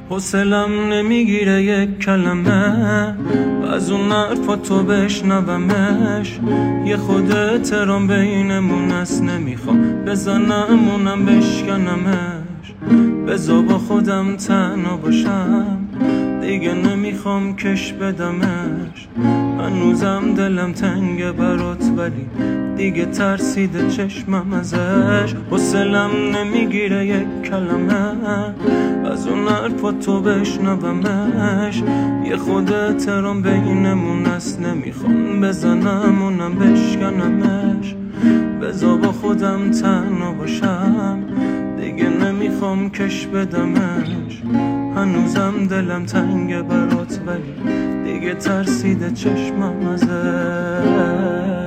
حوصلم نمیگیره یک کلمه از اون حرفا تو بشنومش. یه خود احترام بینمون هست، نمیخوام بزنم اونم بشکنمش. بذار با خودم تنها باشم، دیگه نمیخوام کش بدمش. هنوزم دلم تنگه برات ولی دیگه ترسیده چشمم ازش. حوصلم نمیگیره یک کلمه از اون حرفا تو بشنومش. یه خود احترام بینمون هست، نمیخوام بزنم اونم بشکنمش. بذار با خودم تنها باشم، دیگه نمیخوام کش بدمش. هنوزم دلم تنگه برات ولی دیگه ترسیده چشمم ازش.